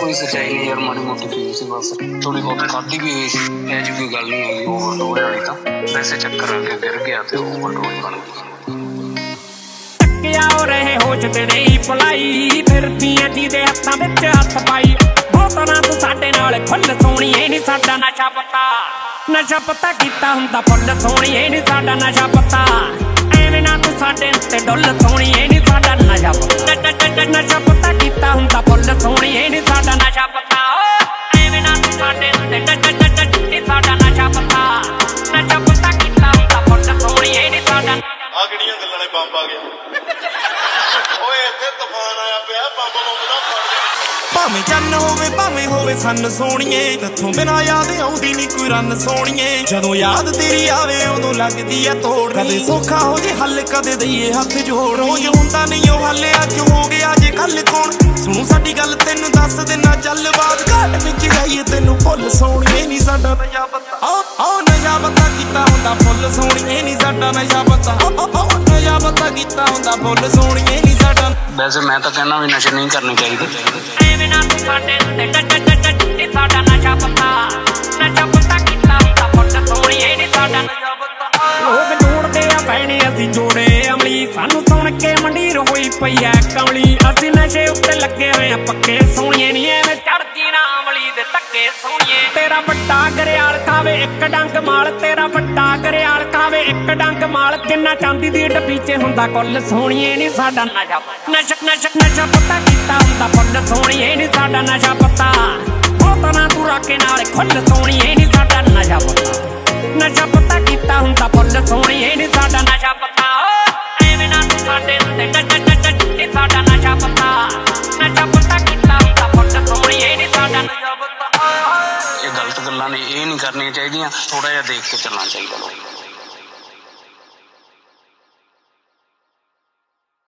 कोई सच्चाई नहीं यार, माड़ी मोटी पी सी बस, थोड़ी बहुत खाधी भी हुई सी, ऐसी कोई गल नहीं है ओवरडोज वाली। तां वैसे चक्कर आके गिर गया ते ओवरडोज बन गई। टक्किया हो रहे होश ते नहीं भुलाई, फिरदियां जिहदे हत्थां विच हत्थ पाई। बोतलां तूं साडे नाल फुੱਲ सोहणीए नी साडा नशा पता, नशा पता कीता हुंदा फुੱਲ सोहणीए नी साडा नशा पता। ਐਵੇਂ ਨਾ ਤੂੰ ਸਾਡੇ ਉੱਤੇ ਡੁੱਲ ਸੋਹਣੀਏ ਨੀ ਸਾਡਾ ਨਸ਼ਾ ਪਤਾ, ਨਸ਼ਾ ਪਤਾ ਕੀਤਾ ਹੁੰਦਾ ਫੁੱਲ ਸੋਹਣੀਏ ਨੀ ਸਾਡਾ ਨਸ਼ਾ ਪਤਾ। ਐਵੇਂ ਨਾ ਤੂੰ ਸਾਡੇ ਉੱਤੇ ਨੀ ਸਾਡਾ ਨਸ਼ਾ ਪਤਾ, ਨਸ਼ਾ ਪਤਾ ਕੀਤਾ ਹੁੰਦਾ ਫੁੱਲ ਸੋਹਣੀਏ ਨੀ ਸਾਡਾ। ਆ ਕਿਹੜੀਆਂ ਗੱਲਾਂ ਨੇ ਬੰਬ ਆ ਗਿਆ ਓਏ, ਇੱਥੇ ਤੂਫਾਨ ਆਇਆ ਪਿਆ, ਬੰਬ ਦਾ ਫੜ ਗਿਆ। ਭਾਵੇਂ ਚੰਨ ਹੋਵੇ ਹੋਵੇ ਸੰਨ ਸੋਹਣੀਏ, ਤੇਥੋਂ ਬਿਨਾਂ ਯਾਦ ਆਉਂਦੀ ਨੀ ਕੋਈ ਰੰਨ ਸੋਹਣੀਏ। ਜਦੋਂ ਯਾਦ ਤੇਰੀ ਆਵੇ ਉਦੋਂ ਲੱਗਦੀ ਐ ਤੋੜ, ਕਦੇ ਸੌਖਾ ਹੋ ਜੇ ਹੱਲ ਕਦੇ ਦਈਏ ਹੱਥ ਜੋੜ। ਰੋਜ਼ ਹੁੰਦਾ ਨਹੀਂ ਉਹ ਹੱਲ, ਅੱਜ ਹੋ ਗਿਆ ਜੇ ਕੱਲ ਕੌਣ ਸੁਣੂ ਸਾਡੀ ਗੱਲ, ਤੈਨੂੰ ਦੱਸ ਦੇਣਾ ਚੱਲ ਬਾਤ। ਘਾਟ ਵਿੱਚ ਜਾਈਏ ਤੈਨੂੰ ਭੁੱਲ ਸੋਹਣੀਏ ਨੀ ਸਾਡਾ ਨਸ਼ਾ ਪਤਾ, ਆਹ ਨਸ਼ਾ ਪਤਾ ਕੀਤਾ ਹੁੰਦਾ ਫੁੱਲ ਸੋਹਣੀਏ ਨੀ ਸਾਡਾ ਨਸ਼ਾ ਪਤਾ, ਨਸ਼ਾ ਪਤਾ ਕੀਤਾ ਹੁੰਦਾ ਫੁੱਲ ਸੋਹਣੀਏ ਨੀ ਸਾਡਾ। वैसे मैं तो कहना भी नशे नहीं करने चाहिए। ਐਵੇਂ ਨਾ ਤੂੰ ਸਾਡੇ ਉੱਤੇ ਨੀ ਸਾਡਾ ਨਸ਼ਾ ਪਤਾ, ਨਸ਼ਾ ਪਤਾ ਕੀਤਾ ਹੁੰਦਾ ਫੁੱਲ ਸੋਹਣੀਏ ਨੀ ਸਾਡਾ ਨਸ਼ਾ ਪਤਾ। ਲੋਕ ਜੋੜਦੇ ਆ ਭੈਣੇ ਅਸੀਂ ਜੋੜੇ ਅਮਲੀ, ਸਾਨੂੰ ਸੁਣ ਕੇ ਮੰਡੀਰ ਹੋਈ ਪਈ ਐ ਕਮਲੀ। ਅਸੀਂ ਨਸ਼ੇ ਉੱਤੇ ਲੱਗੇ ਹੋਏ ਆ ਪੱਕੇ ਸੋਹਣੀਏ ਨੀ ਐਵੇਂ ਚੜਦੀ ਨਾ ਅਮਲੀ ਦੇ ਧੱਕੇ ਸੋਹਣੀਏ। ਤੇਰਾ ਵੱਡਾ ਗਰਿਆਲ ਖਾਵੇ ਇੱਕ ਡੰਗ ਮਾਲ, ਤੇਰਾ ਵੱਡਾ ਗਰਿਆਲ ਖਾਵੇ ਇੱਕ ਡੰਗ ਮਾਲ। ਕਿੰਨਾ ਚਾਂਦੀ ਦੀ ਡੱਬੀ 'ਚ ਹੁੰਦਾ ਕੁੱਲ ਸੋਹਣੀਏ ਨੀ ਸਾਡਾ ਨਸ਼ਾ ਨਸ਼ਾ ਪਤਾ ਕੀਤਾ ਹੁੰਦਾ ਫੁੱਲ ਸੋਹਣੀਏ ਨੀ ਸਾਡਾ ਨਸ਼ਾ ਪਤਾ। ਬੋਤਲਾਂ ਤੂੰ ਰੱਖੇ ਨਾਲ ਖੁੱਲ ਸੋਹਣੀਏ ਨੀ ਸਾਡਾ ਨਸ਼ਾ ਪਤਾ, ਨਸ਼ਾ ਪਤਾ ਕੀਤਾ ਹੁੰਦਾ ਫੁੱਲ ਸੋਹਣੀਏ ਨੀ ਸਾਡਾ ਨਸ਼ਾ ਪਤਾ। ਐਵੇਂ ਨਾ ਤੂੰ ਸਾਡੇ ਉੱਤੇ ਨੀ ਸਾਡਾ ਨਸ਼ਾ ਪਤਾ, ਨਸ਼ਾ ਪਤਾ ਕੀਤਾ ਹੁੰਦਾ ਫੁੱਲ ਸੋਹਣੀਏ ਨੀ ਸਾਡਾ ਨਸ਼ਾ ਪਤਾ। ਇਹ ਗਲਤ ਗੱਲਾਂ ਨੇ, ਇਹ ਨਹੀਂ ਕਰਨੀਆਂ ਚਾਹੀਦੀਆਂ, ਥੋੜਾ ਜਿਹਾ ਦੇਖ ਕੇ ਚੱਲਣਾ ਚਾਹੀਦਾ ਲੋਕਾਂ ਨੂੰ।